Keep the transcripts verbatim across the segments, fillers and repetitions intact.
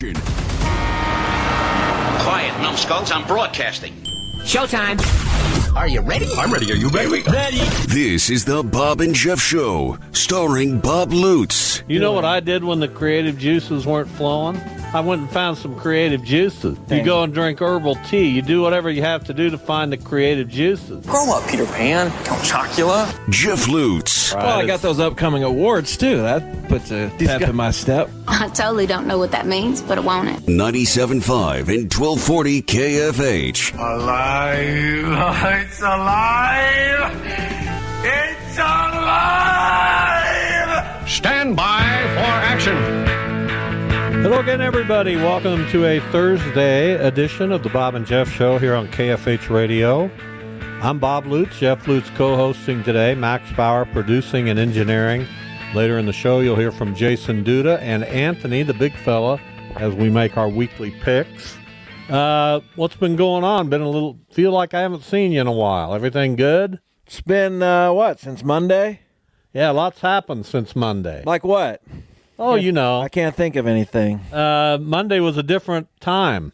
Quiet, numbskulls, I'm broadcasting. Showtime. Are you ready? I'm ready. Are you ready? Ready. This is the Bob and Jeff Show, starring Bob Lutz. You know what I did when the creative juices weren't flowing? I went and found some creative juices. You go and drink herbal tea. You do whatever you have to do to find the creative juices. Grow up, Peter Pan. Count Chocula. Jeff Lutz. Well, I got those upcoming awards, too. That puts a pep in my step. I totally don't know what that means, but I want it. ninety-seven point five and twelve forty K F H. Alive! It's alive! It's alive! Stand by for action. Hello again, everybody. Welcome to a Thursday edition of the Bob and Jeff Show here on K F H Radio. I'm Bob Lutz. Jeff Lutz co-hosting today. Max Bauer producing and engineering. Later in the show, you'll hear from Jason Duda and Anthony, the big fella, as we make our weekly picks. Uh, what's been going on? Been a little, feel like I haven't seen you in a while. Everything good? It's been, uh, what, since Monday? Yeah, lots happened since Monday. Like what? Oh, you know. I can't think of anything. Uh, Monday was a different time.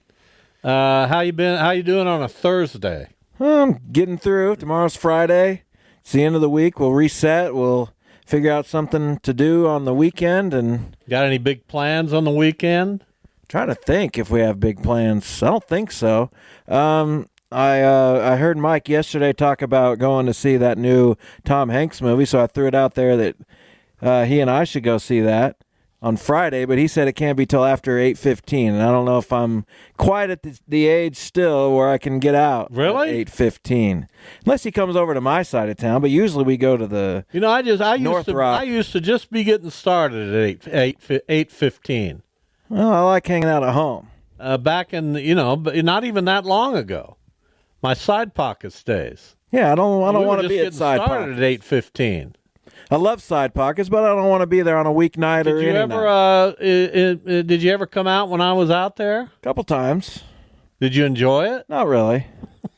Uh, how you been? How you doing on a Thursday? I'm getting through. Tomorrow's Friday. It's the end of the week. We'll reset. We'll figure out something to do on the weekend. And got any big plans on the weekend? Trying to think if we have big plans. I don't think so. Um, I uh, I heard Mike yesterday talk about going to see that new Tom Hanks movie, so I threw it out there that uh, he and I should go see that on Friday, but he said it can't be till after eight fifteen, and I don't know if I'm quite at the, the age still where I can get out really? at eight fifteen. Unless he comes over to my side of town, but usually we go to the You know, I just I North used to Rock. I used to just be getting started at eight eight eight fifteen. Well, I like hanging out at home. Uh, back in the, you know, but not even that long ago. My side pockets days. Yeah, I don't I don't we want were to be just at side getting started pockets. at eight fifteen. I love side pockets, but I don't want to be there on a weeknight Did or you any ever night. uh, I, I, did you ever come out when I was out there? A couple times. Did you enjoy it? Not really.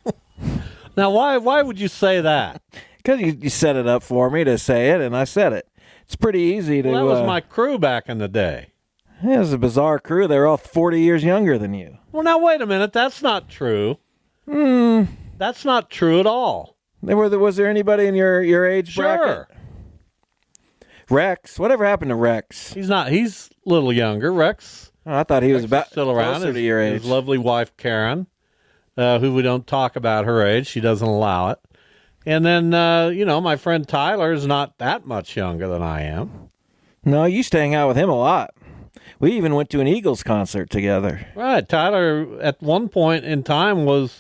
Now, why why would you say that? Because you, you set it up for me to say it, and I said it. It's pretty easy to... Well, that was uh, my crew back in the day. It was a bizarre crew. They were all forty years younger than you. Well, now, wait a minute. That's not true. Hmm. That's not true at all. They were, was there anybody in your, your age Sure. bracket? Rex? Whatever happened to Rex? He's not. He's a little younger. Rex. Oh, I thought he was Rex about is still around. closer His, to your age. his lovely wife, Karen, uh, who we don't talk about her age. She doesn't allow it. And then, uh, you know, my friend Tyler is not that much younger than I am. No, you used to hang out with him a lot. We even went to an Eagles concert together. Right. Tyler, at one point in time, was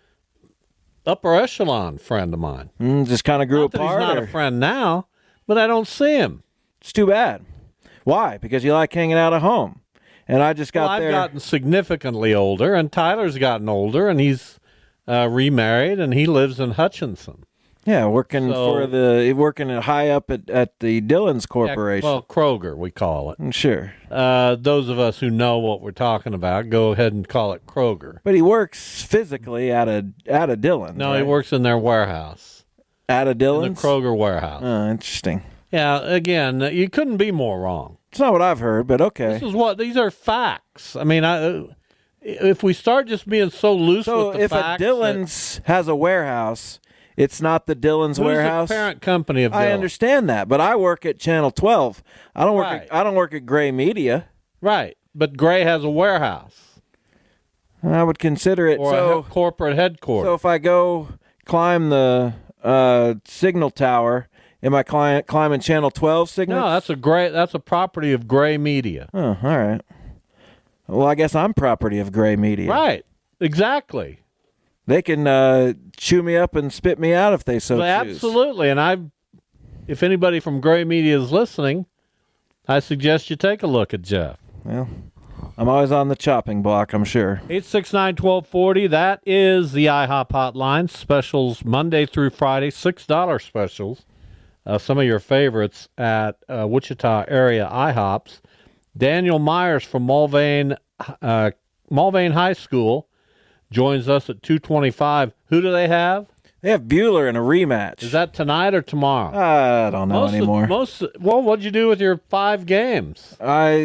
upper echelon friend of mine. Mm, just kind of grew Not that apart. he's not or- a friend now, but I don't see him. It's too bad. Why? Because you like hanging out at home. And I just got Well, I've there. gotten significantly older, and Tyler's gotten older, and he's uh, remarried, and he lives in Hutchinson. Yeah, working So- for the working at high up at, at the Dillon's Corporation. Yeah, well, Kroger, we call it. Mm, sure. Uh, those of us who know what we're talking about, go ahead and call it Kroger. But he works physically at a at a Dillon's. No, right? he works in their warehouse, at a in Dillon's. the Kroger warehouse. Oh, interesting. Yeah, again, you couldn't be more wrong. It's not what I've heard, but okay. This is what these are facts. I mean, I, if we start just being so loose So with the if facts, a Dillon's has a warehouse, it's not the Dillon's that, who's warehouse. the parent company of I Dillon? understand that, but I work at Channel twelve. I don't work. Right. At, I don't work at Gray Media. Right, but Gray has a warehouse I would consider it or so. a he- corporate headquarters. So if I go climb the uh, signal tower, am I cli- climbing Channel twelve signal? no, that's a Gray. That's a property of Gray Media. Oh, all right. Well, I guess I'm property of Gray Media. Right, exactly. They can uh, chew me up and spit me out if they so Well, choose. absolutely, and I, if anybody from Gray Media is listening, I suggest you take a look at Jeff. Well, I'm always on the chopping block, I'm sure. eight six nine, one two four zero. That is the IHOP hotline. Specials Monday through Friday, six dollar specials. Uh, some of your favorites at uh, Wichita area IHOPs. Daniel Myers from Mulvane, uh, Mulvane High School joins us at two twenty-five. Who do they have? They have Bueller in a rematch. Is that tonight or tomorrow? I don't know most anymore. Of, most well, what'd you do with your five games? I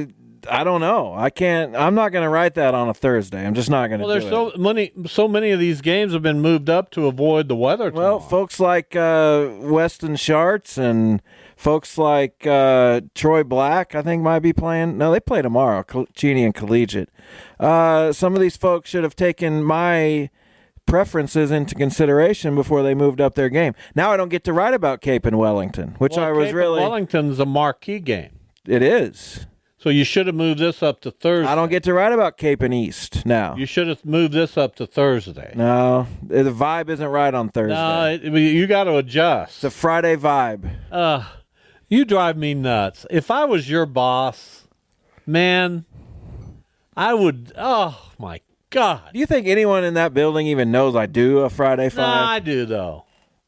I don't know. I can't. I'm not going to write that on a Thursday. I'm just not going to. Well, do there's so it. many, so many of these games have been moved up to avoid the weather. Well, tomorrow. folks like uh, Weston Schartz and folks like uh, Troy Black, I think, might be playing. No, they play tomorrow. Cheney and Collegiate. Uh, some of these folks should have taken my preferences into consideration before they moved up their game. Now I don't get to write about Cape and Wellington, which well, I was Cape really. And Wellington's a marquee game. It is. So you should have moved this up to Thursday. I don't get to write about Cape and East now. You should have moved this up to Thursday. No, the vibe isn't right on Thursday. No, it, you got to adjust. It's a Friday vibe. Uh, you drive me nuts. If I was your boss, man, I would. Oh my God! Do you think anyone in that building even knows I do a Friday five? Nah, I do though.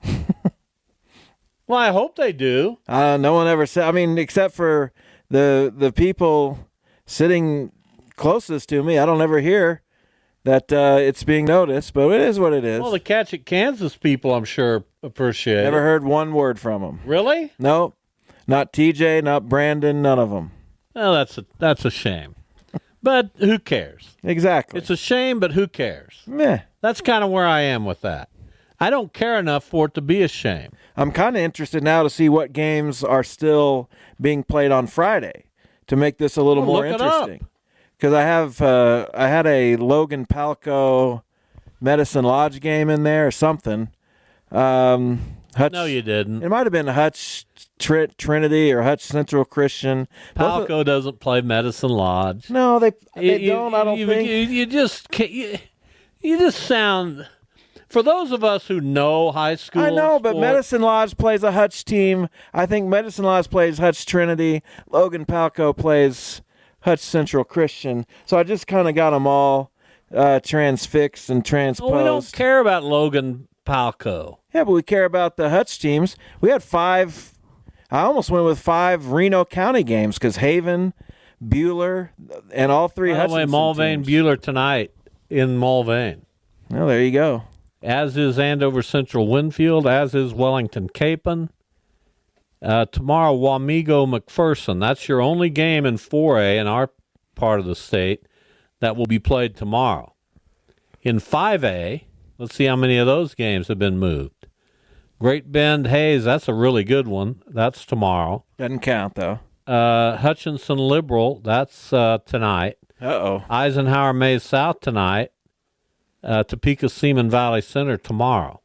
Well, I hope they do. Uh, no one ever said. I mean, except for the the people sitting closest to me, I don't ever hear that uh, it's being noticed. But it is what it is. Well, the Catch It Kansas people, I'm sure, appreciate Never it. heard one word from them. Really? No, not T J, not Brandon, none of them. Well, that's a that's a shame. But who cares? Exactly. It's a shame, but who cares? Meh. That's kind of where I am with that. I don't care enough for it to be a shame. I'm kind of interested now to see what games are still being played on Friday to make this a little Well, more look it interesting. Because I have uh, I had a Logan Palco Medicine Lodge game in there or something. Um, Hutch, No, you didn't. It might have been Hutch Tr- Trinity or Hutch Central Christian. Both Palco of, doesn't play Medicine Lodge. no, they they you, don't. I don't you, think. You, you just can't, you, you just sound. For those of us who know high school, I know, but sport, Medicine Lodge plays a Hutch team. I think Medicine Lodge plays Hutch Trinity. Logan Palco plays Hutch Central Christian. So I just kind of got them all uh, transfixed and transposed. well, we don't care about Logan Palco. Yeah, but we care about the Hutch teams. We had five. I almost went with five Reno County games because Haven, Bueller, and all three By the way, Hutchinson Mulvane teams. Bueller tonight in Mulvane. Well, there you go. As is Andover Central Winfield, as is Wellington Capon. Uh, tomorrow, Wamego McPherson. That's your only game in four A in our part of the state that will be played tomorrow. In five A, let's see how many of those games have been moved. Great Bend Hayes, that's a really good one. That's tomorrow. Doesn't count, though. Uh, Hutchinson Liberal, that's uh, tonight. Uh-oh. Eisenhower Mays South tonight. Uh, Topeka Seaman Valley Center tomorrow.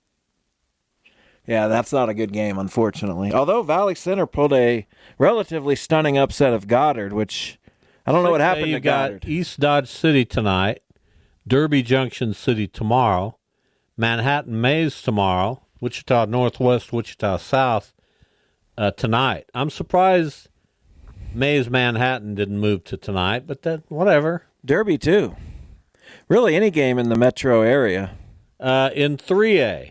Yeah, that's not a good game, unfortunately. Although Valley Center pulled a relatively stunning upset of Goddard, which I don't know what happened to You've got Goddard. East Dodge City tonight, Derby Junction City tomorrow, Manhattan Mays tomorrow, Wichita Northwest, Wichita South uh, tonight. I'm surprised Mays Manhattan didn't move to tonight, but that whatever. Derby, too. Really, any game in the metro area. Uh, in three A,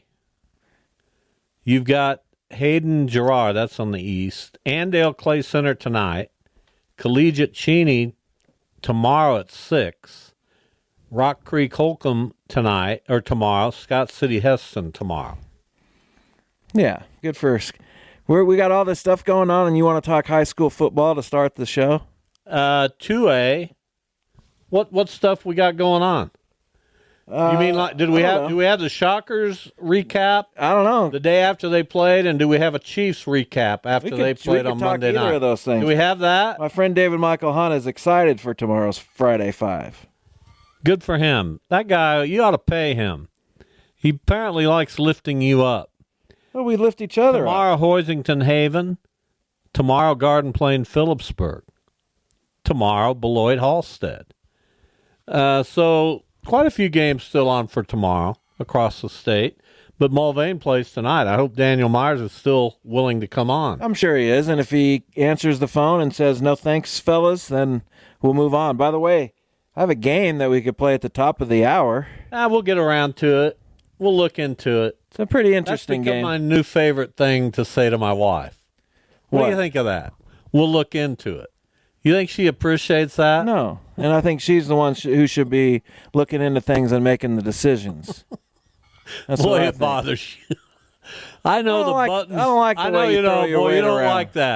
you've got Hayden Girard, that's on the east. Andale Clay Center tonight. Collegiate Cheney tomorrow at six. Rock Creek Holcomb tonight, or tomorrow. Scott City Heston tomorrow. Yeah, good for us. We're, we got all this stuff going on, and you want to talk high school football to start the show? Uh, two A, what what stuff we got going on? Uh, You mean like did we I don't have know. do we have the Shockers recap I don't know. the day after they played, and do we have a Chiefs recap after We could- they we played could on talk Monday either night? of those things. Do we have that? My friend David Michael Hunt is excited for tomorrow's Friday Five. Good for him. That guy, you ought to pay him. He apparently likes lifting you up. Well, we lift each other up. Tomorrow, Hoisington Haven. Tomorrow, Garden Plain Phillipsburg. Tomorrow, Beloit Halstead. Uh, so, quite a few games still on for tomorrow across the state. But Mulvane plays tonight. I hope Daniel Myers is still willing to come on. I'm sure he is, and if he answers the phone and says, no thanks, fellas, then we'll move on. By the way, I have a game that we could play at the top of the hour. Ah, we'll get around to it. We'll look into it. It's a pretty That's interesting become game. my new favorite thing to say to my wife. What, What? do you think of that? We'll look into it. You think she appreciates that? No, and I think she's the one sh- who should be looking into things and making the decisions. That's Boy, what I it think. bothers you. I know I don't the like- buttons. I don't like the I know way you you throw don't. your Boy, weight you don't around. like that.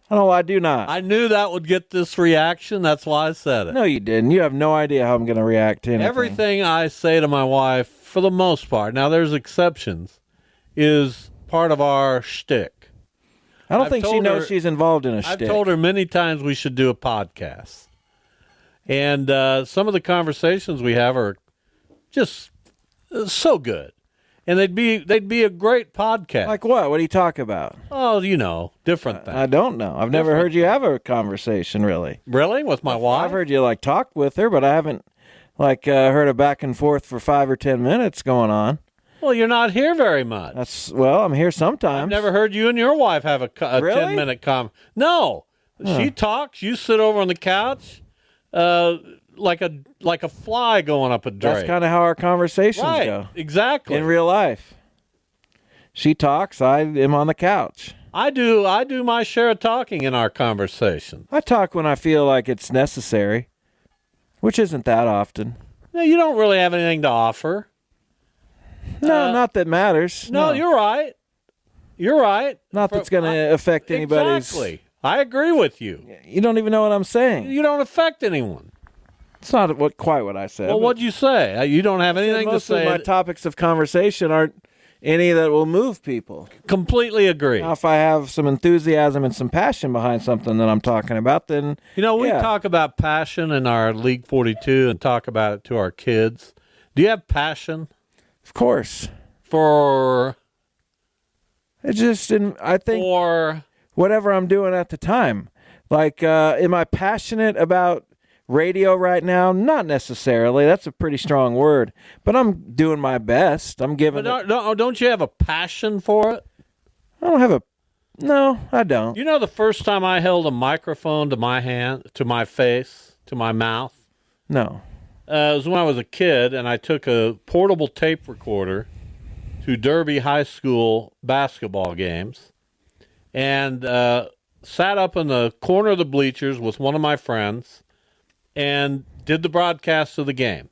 No, I do not. I knew that would get this reaction. That's why I said it. No, you didn't. You have no idea how I'm going to react to anything. Everything I say to my wife, for the most part, now there's exceptions, is part of our shtick. I don't I've think she told knows her- she's involved in a I've shtick. told her many times we should do a podcast. And uh, some of the conversations we have are just uh, so good. And they'd be they'd be a great podcast. Like what? What do you talk about? Oh, you know, different things. I don't know. I've never heard you have a conversation, really. Really? With my wife? I've heard you, like, talk with her, but I haven't, like, uh, heard a back and forth for five or ten minutes going on. Well, you're not here very much. That's Well, I'm here sometimes. I've never heard you and your wife have a, co- a Really? ten-minute com. No. She talks. You sit over on the couch uh, like a like a fly going up a drape. That's kind of how our conversations right. go. Exactly. In real life. She talks, I am on the couch. I do I do my share of talking in our conversation. I talk when I feel like it's necessary, which isn't that often. No, you don't really have anything to offer. No, Uh, not that matters. No, you're right. You're right. Not For- that's going I- to affect anybody's... Exactly. I agree with you. You don't even know what I'm saying. You don't affect anyone. It's not what quite what I said. Well, but what'd you say? Uh, You don't have anything to most say. of my that- topics of conversation aren't any that will move people. Completely agree. Now, if I have some enthusiasm and some passion behind something that I'm talking about, then You know, we yeah. talk about passion in our League forty-two and talk about it to our kids. Do you have passion Of course, for it just didn't. I think for whatever I'm doing at the time. Like, uh, am I passionate about radio right now? Not necessarily. That's a pretty strong word. But I'm doing my best. I'm giving. but It, don't, don't don't you have a passion for it? I don't have a. No, I don't. You know, the first time I held a microphone to my hand, to my face, to my mouth, No. uh, it was when I was a kid, and I took a portable tape recorder to Derby High School basketball games, and uh, sat up in the corner of the bleachers with one of my friends, and did the broadcast of the game.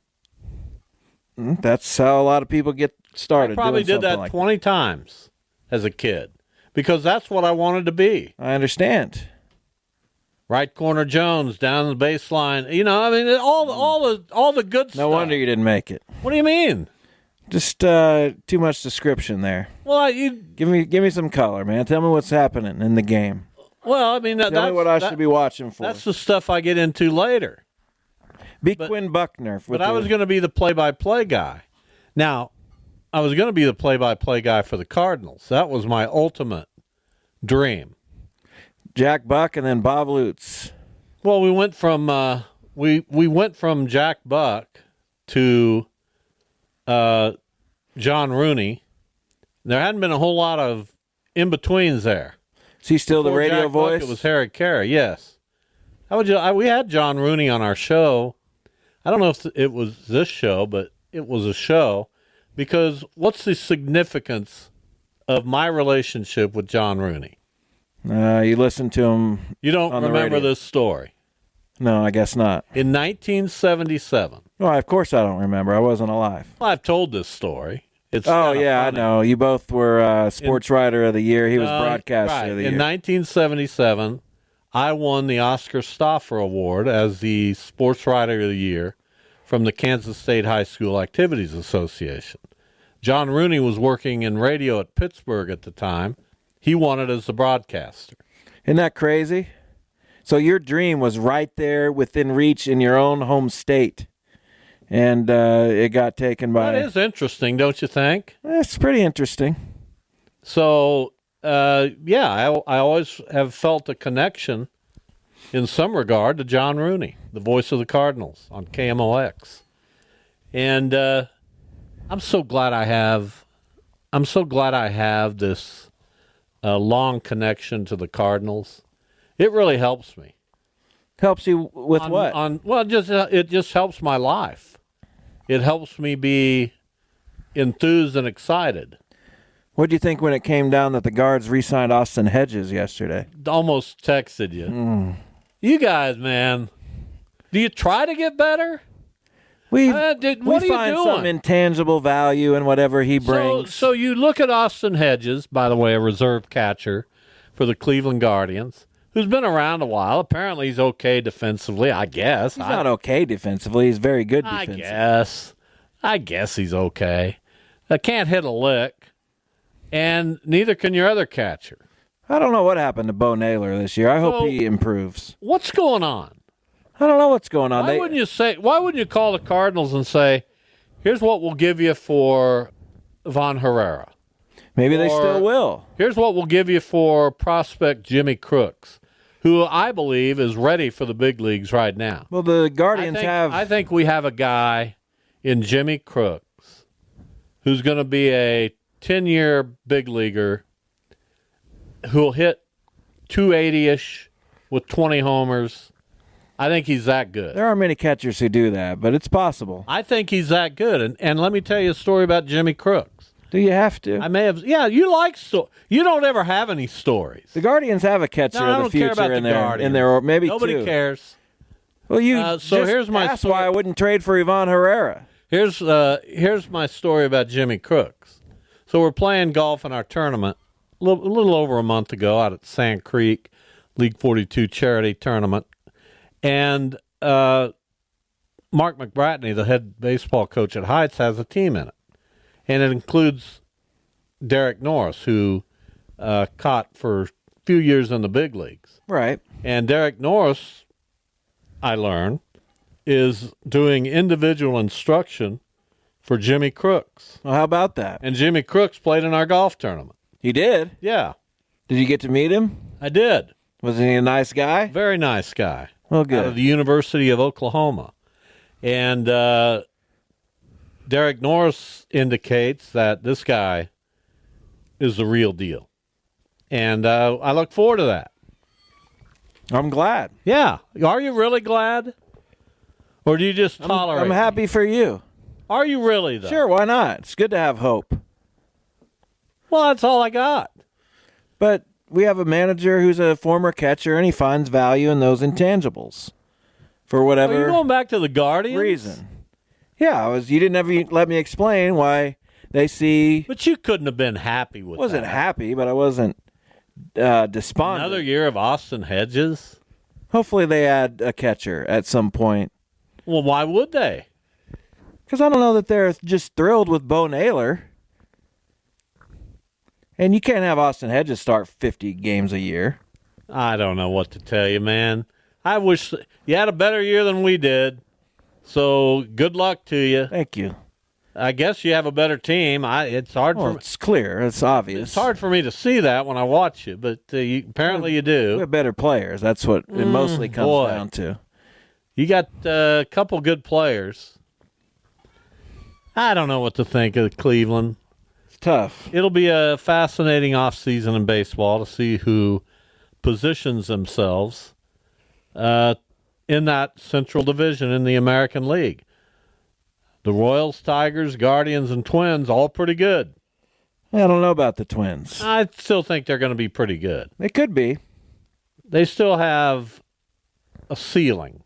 Mm, That's how a lot of people get started. I probably doing did something that like twenty times as a kid because that's what I wanted to be. I understand. Right corner Jones down the baseline. You know, I mean, all the, all the all the good stuff. No wonder you didn't make it. What do you mean? Just uh, too much description there. Well, I, you Give me, give me some color, man. Tell me what's happening in the game. well, I mean, that, Tell that's me what I that- should be watching for. That's the stuff I get into later. Be but- Quinn Buckner. But I was going to be the play-by-play guy. Now, I was going to be the play-by-play guy for the Cardinals. That was my ultimate dream. Jack Buck and then Bob Lutz. Well, we went from uh, we we went from Jack Buck to uh, John Rooney. There hadn't been a whole lot of in-betweens there. Is he still the Before radio Jack voice? Buck, it was Harry Carey, yes. How would you? I, we had John Rooney on our show. I don't know if it was this show, but it was a show because what's the significance of my relationship with John Rooney? Uh, you listen to him. You don't on the remember radio. this story. No, I guess not. In nineteen seventy-seven, Well, of course I don't remember. I wasn't alive. well, I've told this story. It's Oh, kinda yeah, funny. I know. You both were uh, Sports Writer of the Year. He was Uh, Broadcaster right. of the In Year. nineteen seventy-seven, I won the Oscar Stauffer Award as the Sports Writer of the Year from the Kansas State High School Activities Association. John Rooney was working in radio at Pittsburgh at the time. He won it as the broadcaster. Isn't that crazy? So your dream was right there within reach in your own home state. And uh, it got taken by... That is interesting, don't you think? It's pretty interesting. So, uh, yeah, I, I always have felt a connection in some regard to John Rooney, the voice of the Cardinals on K M O X. And uh, I'm so glad I have I'm so glad I have this uh, long connection to the Cardinals. It really helps me. Helps you with on, what? On well, just uh, it just helps my life. It helps me be enthused and excited. What do you think when it came down that the Guards re-signed Austin Hedges yesterday? Almost texted you. Mm. You guys, man, do you try to get better? We Uh, did- we what are you find doing? some intangible value in whatever he So, brings. so you look at Austin Hedges, by the way, a reserve catcher for the Cleveland Guardians, who's been around a while. Apparently he's okay defensively, I guess. He's I, not okay defensively. He's very good I defensively. guess. I guess he's okay. I can't hit a lick, and neither can your other catcher. I don't know what happened to Bo Naylor this year. I So, hope he improves. What's going on? I don't know what's going on. Why They, wouldn't you say? Why wouldn't you call the Cardinals and say, "Here's what we'll give you for Von Herrera. maybe they or- still will. Here's what we'll give you for prospect Jimmy Crooks, who I believe is ready for the big leagues right now." Well, the I Guardians think, have. I think we have a guy in Jimmy Crooks who's going to be a ten-year big leaguer who'll hit two eighty-ish with twenty homers. I think he's that good. there aren't many catchers who do that, but it's possible. I think he's that good. And, and let me tell you a story about Jimmy Crooks. Do you have to? I may have, yeah, you like sto- You don't ever have any stories. the Guardians have a catcher No, I of the don't care future about in the there, Guardians. in there, or maybe Nobody two. cares. Well, you. Uh, so just here's my asked story. why I wouldn't trade for Ivan Herrera. Here's uh, here's my story about Jimmy Crooks. So we're playing golf in our tournament a little, a little over a month ago out at Sand Creek, League forty-two charity tournament. And uh, Mark McBratney, the head baseball coach at Heights, has a team in it. And it includes Derek Norris, who uh, caught for a few years in the big leagues. Right. And Derek Norris, I learned, is doing individual instruction for Jimmy Crooks. Well, how about that? And Jimmy Crooks played in our golf tournament. He did. Yeah, Did you get to meet him? I did. Wasn't he a nice guy? Very nice guy. Well, Out of good. the University of Oklahoma. And uh, Derek Norris indicates that this guy is the real deal. And uh, I look forward to that. I'm glad. Yeah. Are you really glad? Or do you just I'm, tolerate I'm happy me? for you. Are you really, though? Sure, why not? It's good to have hope. Well, that's all I got. But we have a manager who's a former catcher, and he finds value in those intangibles for Are whatever you going back to the Guardians? reason. Yeah, I was. You didn't ever let me explain why they see. But you couldn't have been happy with Wasn't that. happy, but I wasn't uh, despondent. Another year of Austin Hedges? Hopefully, they add a catcher at some point. Well, why would they? Because I don't know that they're just thrilled with Bo Naylor. And you can't have Austin Hedges start fifty games a year. I don't know what to tell you, man. I wish you had a better year than we did. So good luck to you. Thank you. I guess you have a better team. I it's hard Well, for it's clear. It's obvious. it's hard for me to see that when I watch you, but uh, you, apparently you We do. have better players. That's what it mostly comes boy. down to. You got uh, a couple good players. I don't know what to think of Cleveland. It's tough. It'll be a fascinating offseason in baseball to see who positions themselves uh, in that Central Division in the American League. The Royals, Tigers, Guardians, and Twins, all pretty good. I don't know about the Twins. I still think they're going to be pretty good. They could be. They still have a ceiling.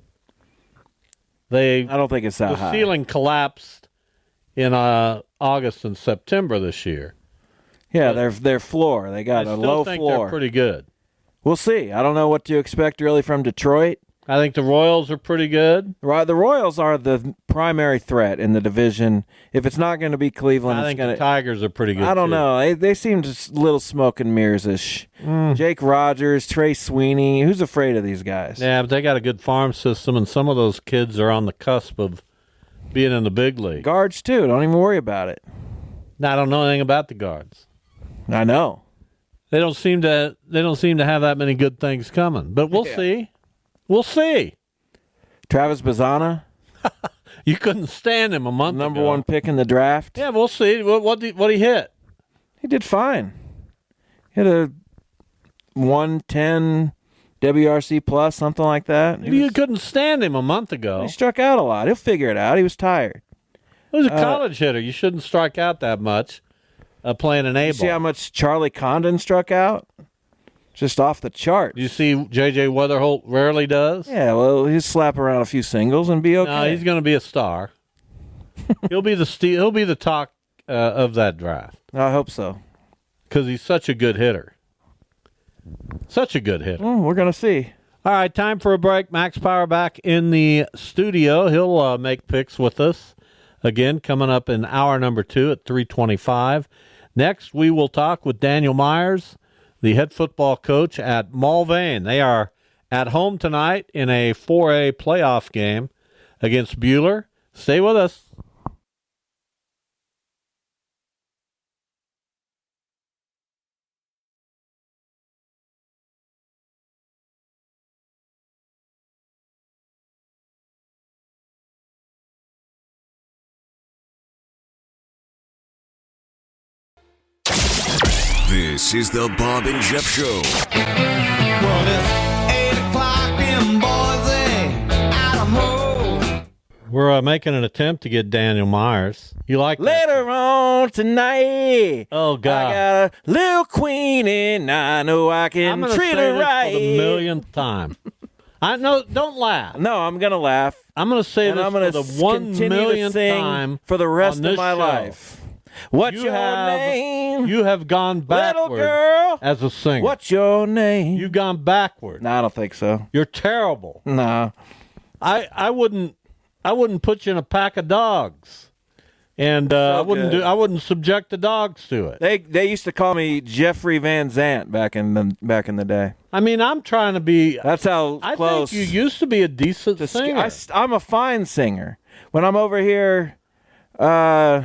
They I don't think it's that the high. ceiling collapsed in uh, August and September this year. Yeah, their their floor. They got I a still low think floor. they're pretty good. We'll see. I don't know what to expect really from Detroit. I think the Royals are pretty good. Right, the Royals are the primary threat in the division. If it's not going to be Cleveland, I it's think going the to. Tigers are pretty good. I don't too. know. They they seem just a little smoke and mirrors ish. Jake Rogers, Trey Sweeney. Who's afraid of these guys? Yeah, but they got a good farm system, and some of those kids are on the cusp of being in the big league. Guards too. Don't even worry about it. Now, I don't know anything about the Guards. I know. They don't seem to. They don't seem to have that many good things coming. But we'll Yeah. see. We'll see. Travis Bazzana, You couldn't stand him a month number ago. one pick in the draft. Yeah, we'll see. What what did, what he hit? He did fine. He had a one ten W R C plus, something like that. He, You was- couldn't stand him a month ago. he struck out a lot. He'll figure it out. He was tired. He was a uh, college hitter. You shouldn't strike out that much uh, playing an A You ball. see how much Charlie Condon struck out? Just off the chart. You see, J J Weatherholt rarely does. Yeah, well, he'll slap around a few singles and be okay. No, he's going to be a star. he'll be the ste- he'll be the talk uh, of that draft I hope so. because he's such a good hitter. Such a good hitter. Well, we're going to see. All right, time for a break. Max Power back in the studio. He'll uh, make picks with us again coming up in hour number two at three twenty-five. Next, we will talk with Daniel Myers, the head football coach at Mulvane. They are at home tonight in a four A playoff game against Buhler. Stay with us. This is the Bob and Jeff Show. Well, it's eight o'clock in Boise, Idaho. We're uh, making an attempt to get Daniel Myers. You like that? Later on tonight. Oh, God. I got a little queen and I know I can I'm gonna treat say her this right. for the millionth time. I know. Don't laugh. No, I'm going to laugh. I'm going to say and this I'm gonna for the one continue millionth to sing time for the rest on of this my show. life. What's You your have, name? You have gone backward Little girl. as a singer. What's your name? You've gone backward. No, I don't think so. You're terrible. No. I, I wouldn't I wouldn't put you in a pack of dogs, and uh, So I wouldn't good. do I wouldn't subject the dogs to it. They they used to call me Jeffrey Van Zant back in the back in the day. I mean, I'm trying to be. That's how I close. think you used to be a decent to sk- singer. I, I'm a fine singer. When I'm over here, uh,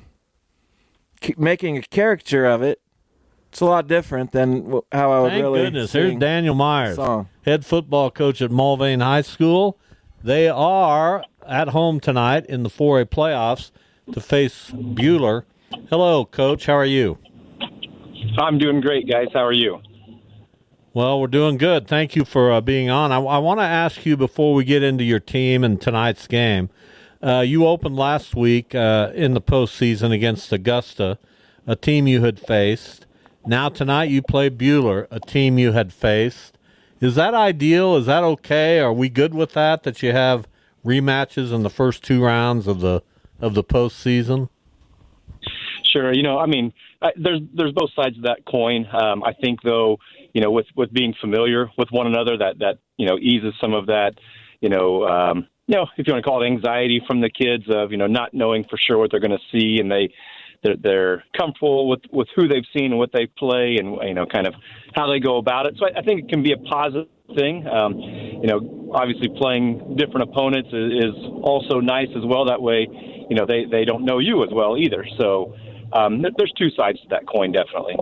k- making a caricature of it, it's a lot different than w- how I would Thank really. goodness. sing Here's Daniel Myers, song. head football coach at Mulvane High School. They are at home tonight in the four A playoffs to face Buhler. Hello, Coach. How are you? I'm doing great, guys. How are you? Well, we're doing good. Thank you for uh, being on. I, I want to ask you before we get into your team and tonight's game. Uh, you opened last week uh, in the postseason against Augusta, a team you had faced. Now tonight you play Buhler, a team you had faced. Is that ideal? Is that okay? Are we good with that, that you have rematches in the first two rounds of the of the postseason? Sure. You know, I mean, I, there's there's both sides of that coin. Um, I think, though, you know, with, with being familiar with one another, that, that you know, eases some of that, you know, um, you know, if you want to call it anxiety from the kids of, you know, not knowing for sure what they're going to see, and they they're, they're comfortable with, with who they've seen and what they play, and you know, kind of how they go about it. So I, I think it can be a positive thing. Um, you know, obviously playing different opponents is, is also nice as well. That way, you know, they, they don't know you as well either. So um, th- there's two sides to that coin, definitely.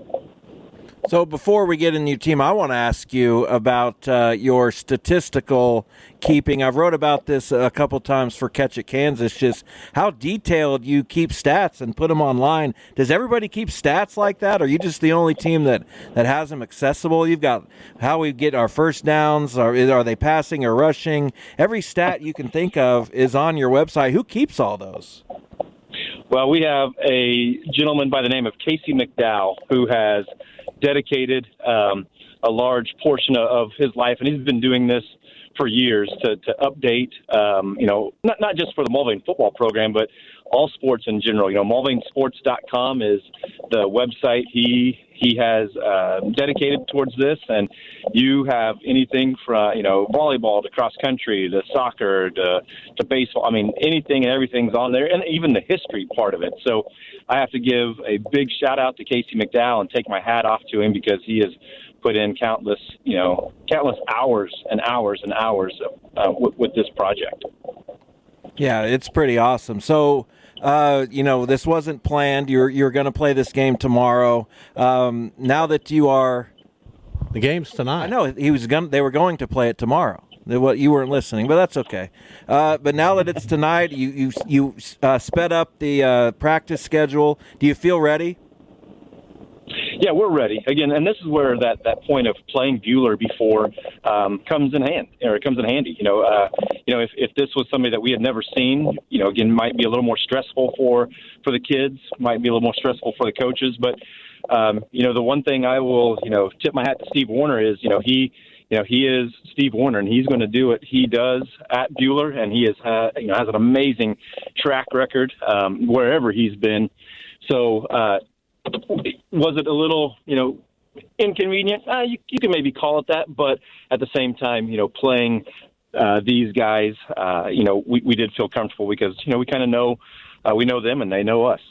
So before we get into your team, I want to ask you about uh, your statistical keeping. I've wrote about this a couple times for Catch It Kansas, just how detailed you keep stats and put them online. Does everybody keep stats like that? Or are you just the only team that, that has them accessible? You've got how we get our first downs. Are, are they passing or rushing? Every stat you can think of is on your website. Who keeps all those? Well, we have a gentleman by the name of Casey McDowell who has dedicated um, a large portion of, of his life, and he's been doing this for years to, to update, um, you know, not, not just for the Mulvane football program, but all sports in general. You know, mulvane sports dot com is the website he he has uh, dedicated towards this, and you have anything from, you know, volleyball to cross country to soccer to, to baseball. I mean, anything and everything's on there, and even the history part of it. So I have to give a big shout out to Casey McDowell and take my hat off to him, because he has put in countless, you know, countless hours and hours and hours of, uh, with, with this project. Yeah, it's pretty awesome. So, uh, you know, this wasn't planned. You're you're going to play this game tomorrow. Um, now that you are, the game's tonight. I know he was going. They were going to play it tomorrow. They, what you weren't listening, but that's okay. Uh, but now that it's tonight, you you you uh, sped up the uh, practice schedule. Do you feel ready? Yeah, we're ready again, and this is where that, that point of playing Buhler before um, comes in hand, or it comes in handy. You know, uh, you know, if, if this was somebody that we had never seen, you know, again, might be a little more stressful for, for the kids, might be a little more stressful for the coaches. But um, you know, the one thing I will, you know, tip my hat to Steve Warner is, you know, he, you know, he is Steve Warner, and he's going to do what he does at Buhler, and he is, uh, you know, has an amazing track record um, wherever he's been. So. Uh, Was it a little, you know, inconvenient. Uh, you, you can maybe call it that, but at the same time, you know, playing uh, these guys, uh, you know, we, we did feel comfortable because, you know, we kind of know, uh, we know them and they know us.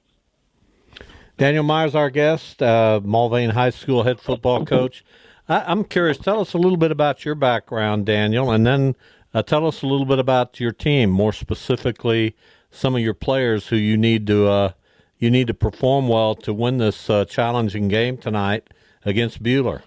Daniel Myers, our guest, uh, Mulvane High School head football coach. I, I'm curious, tell us a little bit about your background, Daniel, and then uh, tell us a little bit about your team, more specifically some of your players who you need to uh, you need to perform well to win this uh, challenging game tonight against Buhler.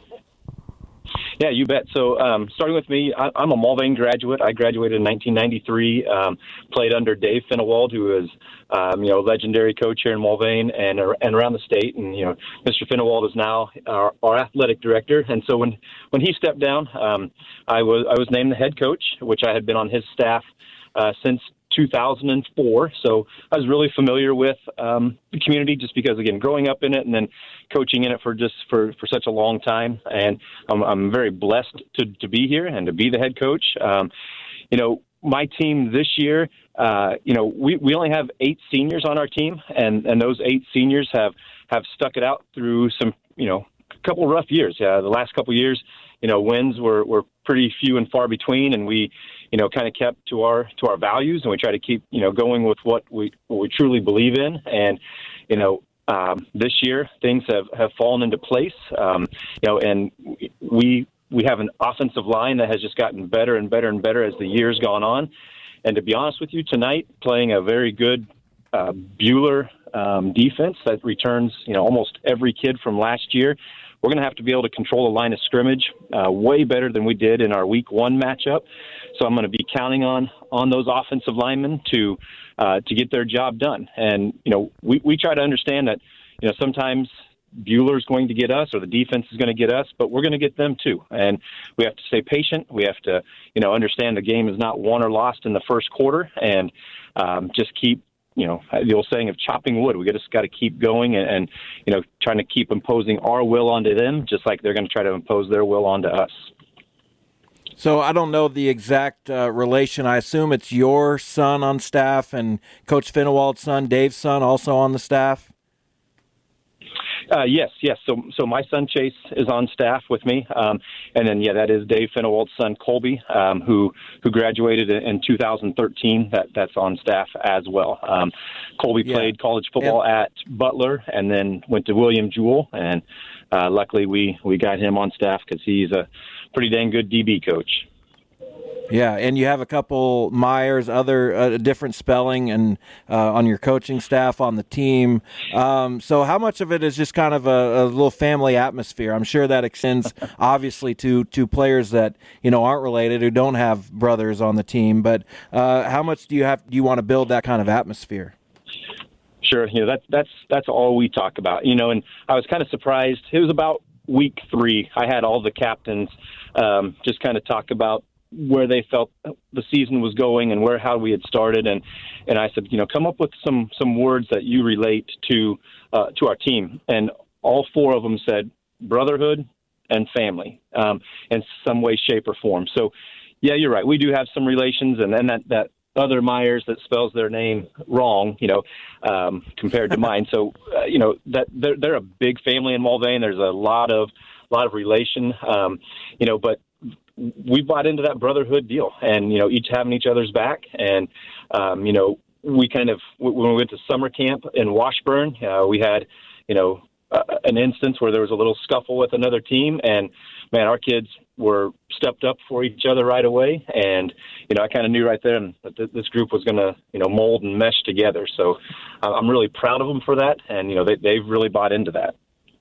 Yeah, you bet. So um, starting with me, I, I'm a Mulvane graduate. I graduated in nineteen ninety-three, um, played under Dave Finnewald, who is, um, you know, legendary coach here in Mulvane and, and around the state. And, you know, Mister Finnewald is now our, our athletic director. And so when, when he stepped down, um, I was I was named the head coach, which I had been on his staff uh, since two thousand four. So I was really familiar with um, the community just because, again, growing up in it and then coaching in it for just for, for such a long time. And I'm, I'm very blessed to, to be here and to be the head coach. Um, you know, my team this year, uh, you know, we, we only have eight seniors on our team, and, and those eight seniors have, have stuck it out through some, you know, a couple rough years. Uh, the last couple years, you know, wins were, were pretty few and far between, and we, you know, kind of kept to our to our values, and we try to keep, you know, going with what we what we truly believe in. And, you know, um, this year things have, have fallen into place. Um, you know, and we we have an offensive line that has just gotten better and better and better as the year's gone on. And to be honest with you, tonight playing a very good uh, Buhler um, defense that returns, you know, almost every kid from last year. We're going to have to be able to control the line of scrimmage uh, way better than we did in our week one matchup. So I'm going to be counting on on those offensive linemen to uh, to get their job done. And, you know, we, we try to understand that, you know, sometimes Buhler's going to get us or the defense is going to get us, but we're going to get them too. And we have to stay patient. We have to, you know, understand the game is not won or lost in the first quarter, and um, just keep, you know, the old saying of chopping wood. We just got to keep going and, and, you know, trying to keep imposing our will onto them, just like they're going to try to impose their will onto us. So I don't know the exact uh, relation. I assume it's your son on staff and Coach Finnewald's son, Dave's son, also on the staff? Uh, yes, yes. So, so my son Chase is on staff with me, um, and then yeah, that is Dave Finnewald's son Colby, um, who who graduated in two thousand thirteen. That that's on staff as well. Um, Colby yeah. played college football yeah. at Butler, and then went to William Jewell, and uh, luckily we we got him on staff because he's a pretty dang good D B coach. Yeah, and you have a couple Myers, other uh, different spelling, and uh, on your coaching staff on the team. Um, so how much of it is just kind of a, a little family atmosphere? I'm sure that extends obviously to to players that, you know, aren't related, who don't have brothers on the team. But uh, how much do you have? Do you want to build that kind of atmosphere? Sure, you know that's that's that's all we talk about. You know, and I was kind of surprised. It was about week three. I had all the captains um, just kind of talk about where they felt the season was going and where how we had started, and and I said, you know, come up with some some words that you relate to uh, to our team, and all four of them said brotherhood and family, um, in some way, shape, or form. So, yeah, you're right. We do have some relations, and then that that other Myers that spells their name wrong, you know, um, compared to mine. So, uh, you know, that they're they're a big family in Mulvane. There's a lot of lot of relation, um, you know, but we bought into that brotherhood deal, and, you know, each having each other's back. And, um, you know, we kind of, when we went to summer camp in Washburn, uh, we had, you know, uh, an instance where there was a little scuffle with another team, and man, our kids were stepped up for each other right away. And, you know, I kind of knew right then that th- this group was going to, you know, mold and mesh together. So uh, I'm really proud of them for that. And, you know, they, they've really bought into that.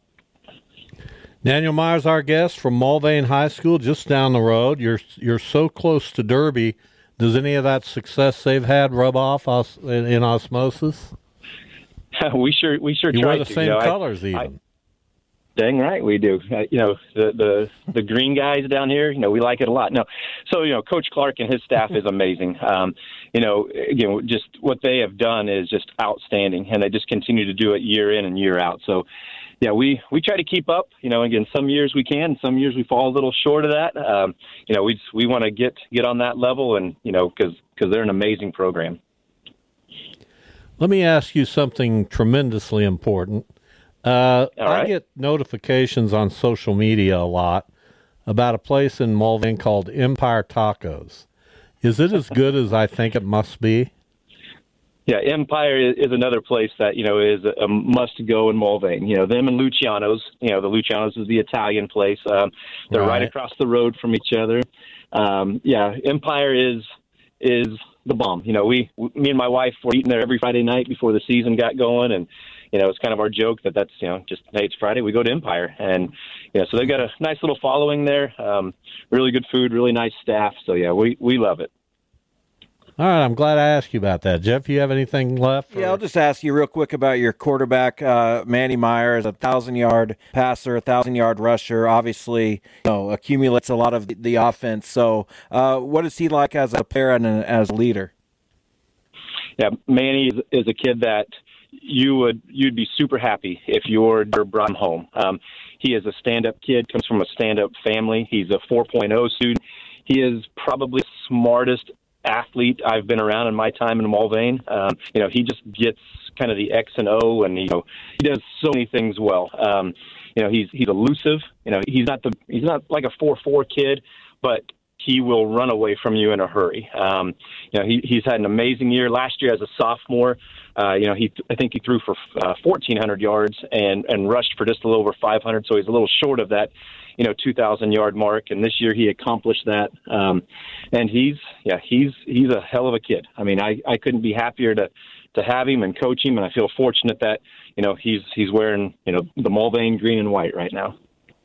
Daniel Myers, our guest from Mulvane High School, just down the road. You're you're so close to Derby. Does any of that success they've had rub off os- in, in osmosis? we sure we sure you try wear the to. same you know, colors I, even. I, dang right we do. Uh, you know, the, the the green guys down here, you know, we like it a lot. No, so, you know, Coach Clark and his staff is amazing. Um, you know, again, just what they have done is just outstanding, and they just continue to do it year in and year out. So, yeah, we, we try to keep up. You know, again, some years we can, some years we fall a little short of that. Um, you know, we we want to get get on that level, and, you know, because because they're an amazing program. Let me ask you something tremendously important. Uh, All I right. get notifications on social media a lot about a place in Mulvane called Empire Tacos. Is it as good as I think it must be? Yeah, Empire is, is another place that, you know, is a, a must-go in Mulvane. You know, them and Luciano's. You know, the Luciano's is the Italian place. Um, they're right. Right. across the road from each other. Um, yeah, Empire is is the bomb. You know, we, we, me and my wife were eating there every Friday night before the season got going, and you know, it's kind of our joke that that's, you know, just, hey, it's Friday, we go to Empire. And, you know, so they've got a nice little following there. Um, really good food, really nice staff. So, yeah, we, we love it. All right, I'm glad I asked you about that. Jeff, you have anything left? Yeah, I'll just ask you real quick about your quarterback, uh, Manny Myers, a thousand-yard passer, a thousand-yard rusher, obviously, you know, accumulates a lot of the, the offense. So uh, what is he like as a player and a, as a leader? Yeah, Manny is, is a kid that you would you'd be super happy if your daughter brought him home. Um, he is a stand-up kid, comes from a stand-up family. He's a four point oh student. He is probably the smartest athlete I've been around in my time in Mulvane. Um, you know, he just gets kind of the X and O, and you know, he does so many things well. Um, you know, he's he's elusive. You know, he's not the he's not like a four four kid, but he will run away from you in a hurry. Um, you know, he, he's had an amazing year. Last year as a sophomore, uh, you know, he I think he threw for uh, fourteen hundred yards and, and rushed for just a little over five hundred, so he's a little short of that, you know, two thousand yard mark. And this year he accomplished that. Um, and he's, yeah, he's he's a hell of a kid. I mean, I, I couldn't be happier to, to have him and coach him, and I feel fortunate that, you know, he's he's wearing, you know, the Mulvane green and white right now.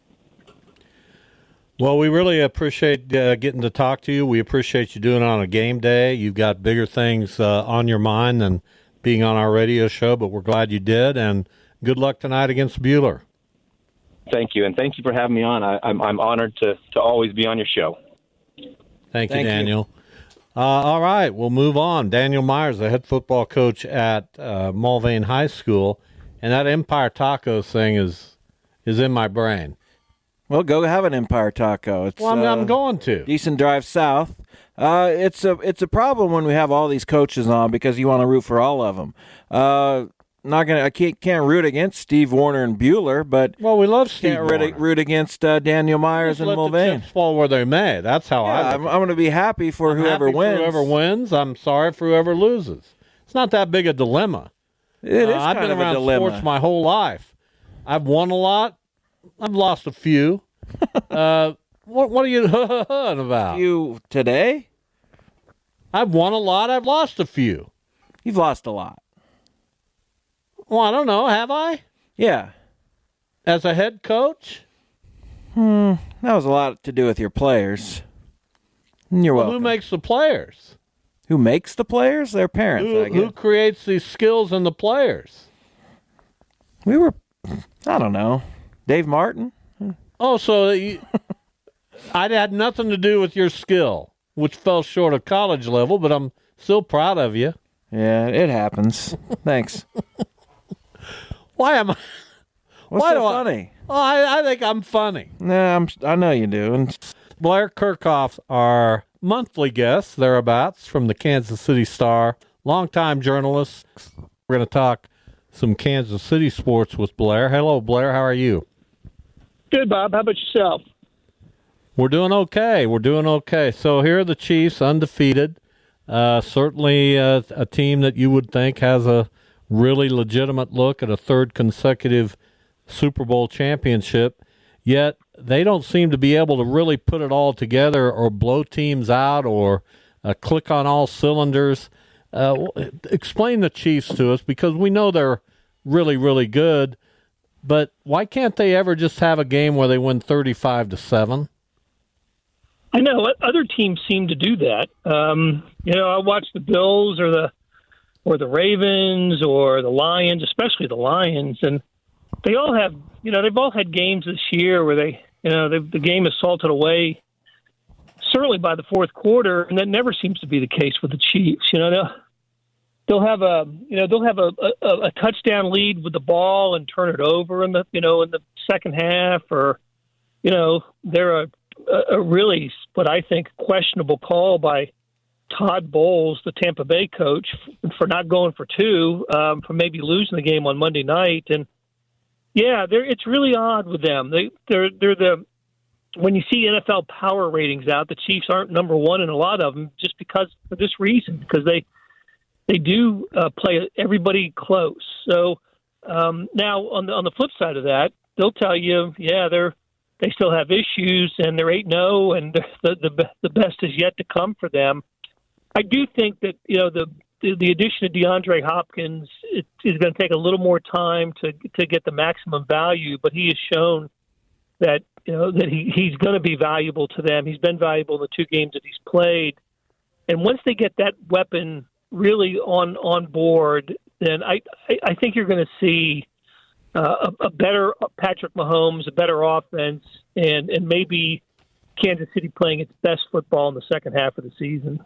Well, we really appreciate uh, getting to talk to you. We appreciate you doing it on a game day. You've got bigger things uh, on your mind than being on our radio show, but we're glad you did, and good luck tonight against Buhler. Thank you, and thank you for having me on. I, I'm, I'm honored to, to always be on your show. Thank you, Thank Daniel. You. Uh, all right, we'll move on. Daniel Myers, the head football coach at uh, Mulvane High School, and that Empire Tacos thing is is in my brain. Well, go have an Empire Taco. It's, Well, I'm, uh, I'm going to. decent drive south. Uh, it's a it's a problem when we have all these coaches on because you want to root for all of them. Uh, not gonna I can't can't root against Steve Warner and Buhler, but Well, we love Steve can't Warner. root, root against uh, Daniel Myers Just and let the Mulvane. chips fall where they may. That's how I Yeah, look I'm, at it. I'm going to be happy for I'm whoever happy for wins. Whoever wins, I'm sorry for whoever loses. It's not that big a dilemma. It is Uh, kind I've been of around a dilemma. sports my whole life. I've won a lot. I've lost a few. uh, what what are you about? You today? I've won a lot. I've lost a few. You've lost a lot. Well, I don't know. Have I? Yeah. As a head coach? Hmm. That was a lot to do with your players. You're Well, welcome. who makes the players? Who makes the players? Their parents, Who, I guess. who creates these skills in the players? We were, I don't know, Dave Martin? Oh, so you, I had nothing to do with your skill, which fell short of college level, but I'm still proud of you. Yeah, it happens. Thanks. Why am I? What's why so do I- funny? Oh, I, I think I'm funny. Nah, I'm, I know you do. And Blair Kirchhoff, our monthly guest, thereabouts, from the Kansas City Star, longtime journalist. We're going to talk some Kansas City sports with Blair. Hello, Blair. How are you? Good, Bob. How about yourself? We're doing okay. We're doing okay. So here are the Chiefs, undefeated. Uh, certainly uh, a team that you would think has a really legitimate look at a third consecutive Super Bowl championship. Yet they don't seem to be able to really put it all together or blow teams out or uh, click on all cylinders. Uh, explain the Chiefs to us, because we know they're really, really good. But why can't they ever just have a game where they win thirty-five to seven? I know other teams seem to do that. Um, you know, I watch the Bills or the or the Ravens or the Lions, especially the Lions, and they all have, you know, they've all had games this year where they, you know, they, the game is salted away, certainly by the fourth quarter, and that never seems to be the case with the Chiefs. You know, they'll, they'll have a, you know, they'll have a, a, a touchdown lead with the ball and turn it over in the, you know, in the second half, or, you know, they're a, a really, what I think, questionable call by Todd Bowles, the Tampa Bay coach, for not going for two, um, for maybe losing the game on Monday night. And, Yeah, they're, it's really odd with them. They, they're they're the when you see N F L power ratings out, the Chiefs aren't number one in a lot of them just because for this reason, because they they do uh, play everybody close. So um, now on the on the flip side of that, they'll tell you, yeah, they're they still have issues and they're eight and oh, and the the the best is yet to come for them. I do think that you know the the, the addition of DeAndre Hopkins it, is going to take a little more time to to get the maximum value, but he has shown that you know that he, he's going to be valuable to them. He's been valuable in the two games that he's played, and once they get that weapon really on on board, then I I, I think you're going to see uh, a, a better Patrick Mahomes, a better offense, and and maybe Kansas City playing its best football in the second half of the season.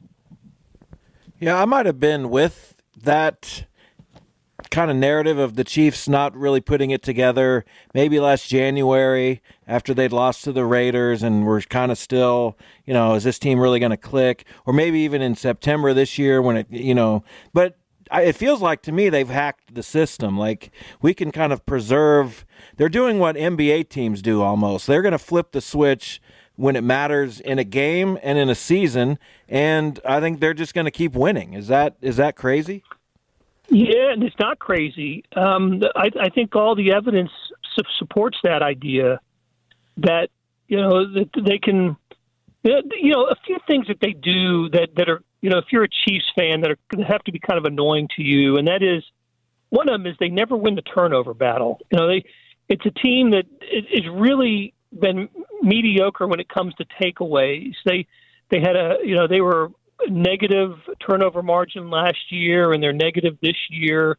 Yeah, I might have been with that kind of narrative of the Chiefs not really putting it together maybe last January after they'd lost to the Raiders and were kind of still, you know, is this team really going to click? Or maybe even in September this year when it, you know, but I, it feels like to me they've hacked the system. Like we can kind of preserve, they're doing what N B A teams do almost. They're going to flip the switch when it matters in a game and in a season, and I think they're just going to keep winning. Is that is that crazy? Yeah, and it's not crazy. Um, I, I think all the evidence su- supports that idea that you know that they can, you know, a few things that they do that, that are, you know, if you're a Chiefs fan, that are going to have to be kind of annoying to you, and that is one of them is they never win the turnover battle. You know, they it's a team that is really been mediocre when it comes to takeaways. They they had a you know they were negative turnover margin last year and they're negative this year.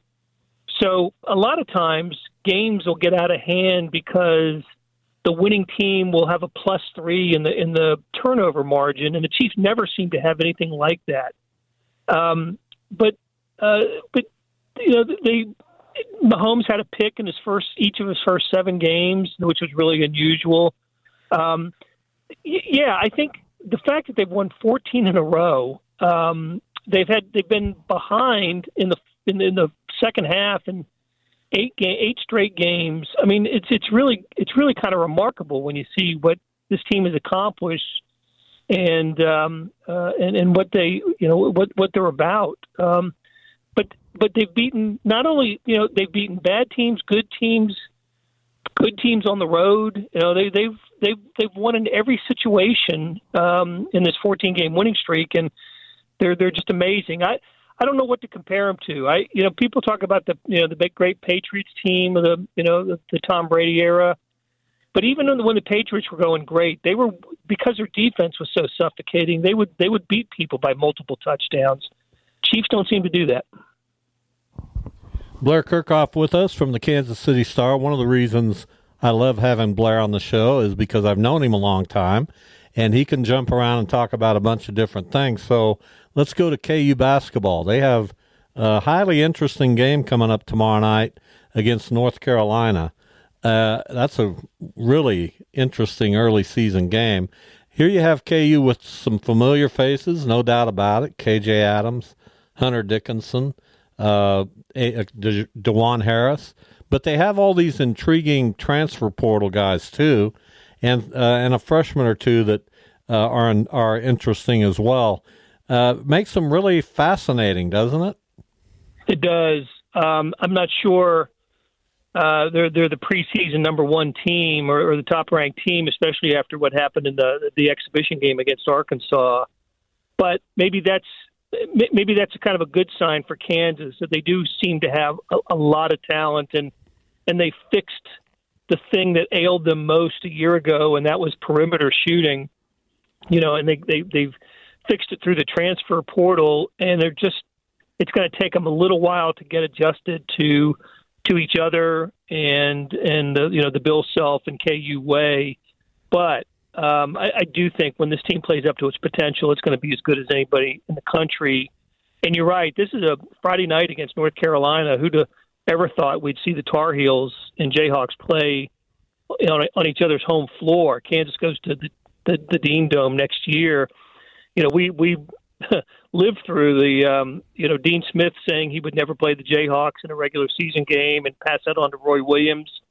So a lot of times games will get out of hand because the winning team will have a plus three in the in the turnover margin, and the Chiefs never seem to have anything like that. Um, but uh, but you know they. Mahomes had a pick in his first each of his first seven games, which was really unusual. Um, yeah, I think the fact that they've won fourteen in a row, um, they've had they've been behind in the in, in the second half and eight ga- eight straight games. I mean, it's it's really it's really kind of remarkable when you see what this team has accomplished and um, uh, and and what they you know what what they're about. Um, but but they've beaten not only you know they've beaten bad teams, good teams, good teams on the road. You know they they've they've they've won in every situation um, in this fourteen game winning streak, and they're they're just amazing. I. I don't know what to compare them to. I, you know, people talk about the, you know, the big great Patriots team of the, you know, the, the Tom Brady era. But even when the Patriots were going great, they were because their defense was so suffocating. They would they would beat people by multiple touchdowns. Chiefs don't seem to do that. Blair Kirchhoff with us from the Kansas City Star. One of the reasons I love having Blair on the show is because I've known him a long time, and he can jump around and talk about a bunch of different things. So let's go to K U basketball. They have a highly interesting game coming up tomorrow night against North Carolina. Uh, that's a really interesting early season game. Here you have K U with some familiar faces, no doubt about it. K J Adams, Hunter Dickinson, uh, De- DeJuan Harris. But they have all these intriguing transfer portal guys too, and uh, and a freshman or two that uh, are are interesting as well. Uh, makes them really fascinating, doesn't it? It does. Um, I'm not sure uh, they're they're the preseason number one team or, or the top ranked team, especially after what happened in the the exhibition game against Arkansas. But maybe that's maybe that's a kind of a good sign for Kansas that they do seem to have a, a lot of talent, and and they fixed the thing that ailed them most a year ago, and that was perimeter shooting. You know, and they they they've fixed it through the transfer portal, and they're just it's going to take them a little while to get adjusted to to each other and and the, you know the Bill Self and K U way. But um, I, I do think when this team plays up to its potential, it's going to be as good as anybody in the country. And you're right, this is a Friday night against North Carolina. Who'd have ever thought we'd see the Tar Heels and Jayhawks play on, on each other's home floor? Kansas goes to the, the, the Dean Dome next year. You know, we we lived through the, um, you know, Dean Smith saying he would never play the Jayhawks in a regular season game and pass that on to Roy Williams,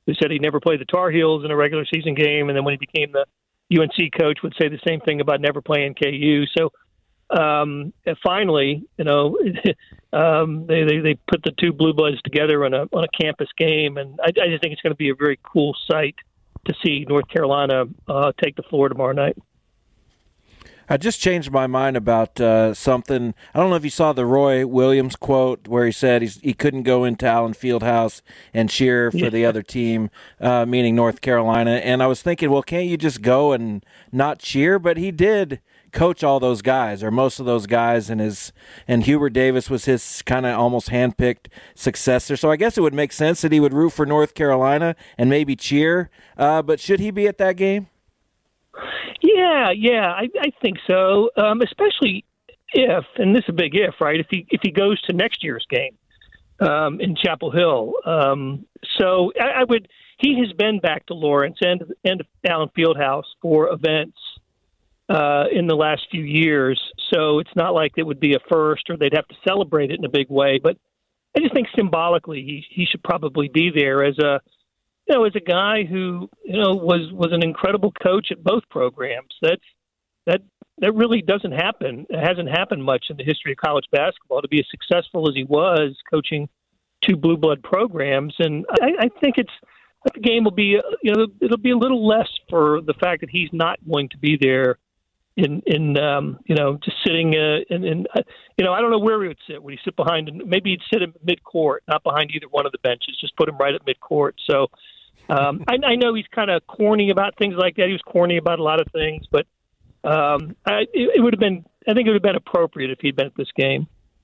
who said he never played the Tar Heels in a regular season game, and then when he became the U N C coach, would say the same thing about never playing K U. So um, finally, you know, um, they, they they put the two blue bloods together on a on a campus game, and I, I just think it's going to be a very cool sight to see North Carolina uh, take the floor tomorrow night. I just changed my mind about uh, something. I don't know if you saw the Roy Williams quote where he said he's, he couldn't go into Allen Fieldhouse and cheer for yeah. the other team, uh, meaning North Carolina. And I was thinking, well, can't you just go and not cheer? But he did coach all those guys, or most of those guys, and his and Hubert Davis was his kind of almost handpicked successor. So I guess it would make sense that he would root for North Carolina and maybe cheer. Uh, but should he be at that game? Yeah, yeah, I, I think so. Um, especially if, and this is a big if, right? If he if he goes to next year's game um, in Chapel Hill, um, so I, I would. He has been back to Lawrence and and Allen Fieldhouse for events uh, in the last few years. So it's not like it would be a first, or they'd have to celebrate it in a big way. But I just think symbolically, he he should probably be there as a. You know, as a guy who, you know, was, was an incredible coach at both programs. That's that that really doesn't happen. It hasn't happened much in the history of college basketball to be as successful as he was coaching two blue blood programs. And I, I think it's the game will be, you know, it'll be a little less for the fact that he's not going to be there in in um, you know, just sitting uh, in, in uh, you know, I don't know where he would sit. Would he sit behind? Maybe he'd sit in mid court, not behind either one of the benches. Just put him right at mid court. So. Um, I, I know he's kind of corny about things like that. He was corny about a lot of things, but um, I, it, it would have been. I think it would have been appropriate if he'd been at this game.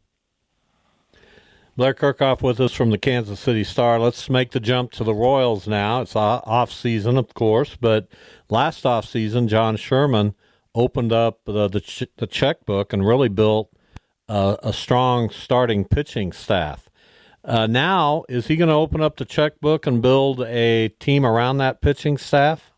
Blair Kirchhoff with us from the Kansas City Star. Let's make the jump to the Royals now. It's off season, of course, but last off season, John Sherman opened up the the, ch- the checkbook and really built uh, a strong starting pitching staff. Uh, now, is he going to open up the checkbook and build a team around that pitching staff?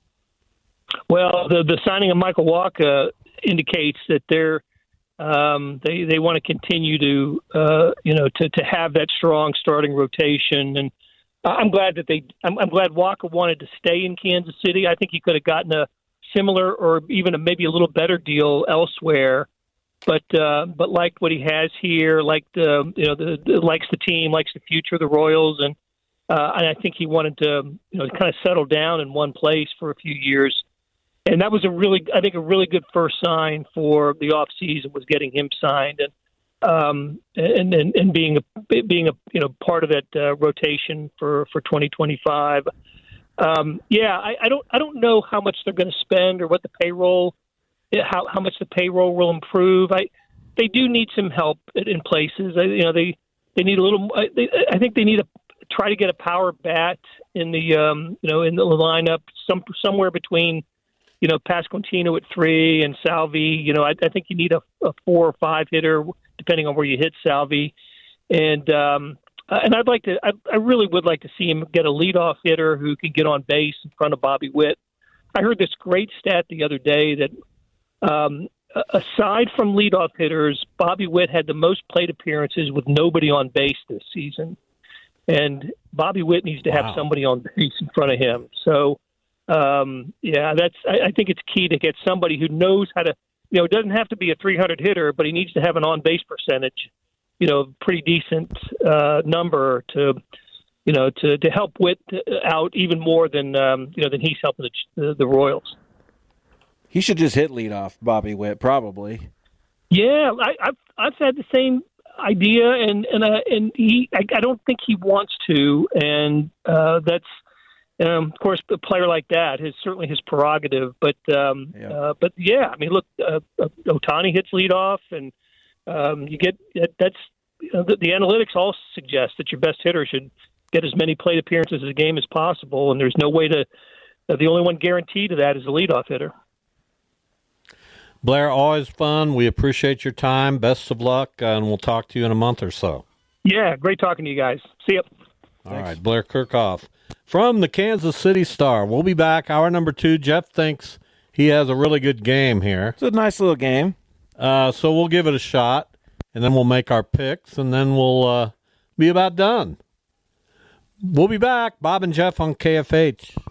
Well, the the signing of Michael Wacha indicates that they're um, they they want to continue to uh, you know to, to have that strong starting rotation, and I'm glad that they I'm, I'm glad Wacha wanted to stay in Kansas City. I think he could have gotten a similar or even a, maybe a little better deal elsewhere. But uh, but liked what he has here, liked uh, you know the, the likes the team, likes the future of the Royals, and uh, and I think he wanted to you know kind of settle down in one place for a few years, and that was a really I think a really good first sign for the off season was getting him signed and um, and, and and being a being a you know part of that uh, rotation for, for twenty twenty-five. Um, yeah, I, I don't I don't know how much they're going to spend or what the payroll. How how much the payroll will improve? I they do need some help in places. I, you know they, they need a little. They, I think they need to try to get a power bat in the um, you know in the lineup some somewhere between you know Pasquantino at three and Salvi. You know I, I think you need a, a four or five hitter depending on where you hit Salvi, and um, and I'd like to. I, I really would like to see him get a leadoff hitter who can get on base in front of Bobby Witt. I heard this great stat the other day that. Um, aside from leadoff hitters, Bobby Witt had the most plate appearances with nobody on base this season. And Bobby Witt needs to have wow. somebody on base in front of him. So, um, yeah, that's. I, I think it's key to get somebody who knows how to, you know, it doesn't have to be a three hundred hitter, but he needs to have an on-base percentage, you know, pretty decent uh, number to, you know, to, to help Witt out even more than, um, you know, than he's helping the, the, the Royals. He should just hit leadoff, Bobby Witt, probably. Yeah, I, I've I've had the same idea, and and uh, and he I, I don't think he wants to, and uh, that's um, of course a player like that is certainly his prerogative. But um, yeah. Uh, but yeah, I mean, look, uh, uh, Ohtani hits leadoff, and um, you get that's you know, the, the analytics all suggest that your best hitter should get as many plate appearances as a game as possible, and there's no way to. Uh, the only one guaranteed to that is the leadoff hitter. Blair, always fun. We appreciate your time. Best of luck, and we'll talk to you in a month or so. Yeah, great talking to you guys. See you. All Thanks. right, Blair Kirchhoff from the Kansas City Star. We'll be back. Hour number two. Jeff thinks he has a really good game here. It's a nice little game. Uh, so we'll give it a shot, and then we'll make our picks, and then we'll uh, be about done. We'll be back. Bob and Jeff on K F H.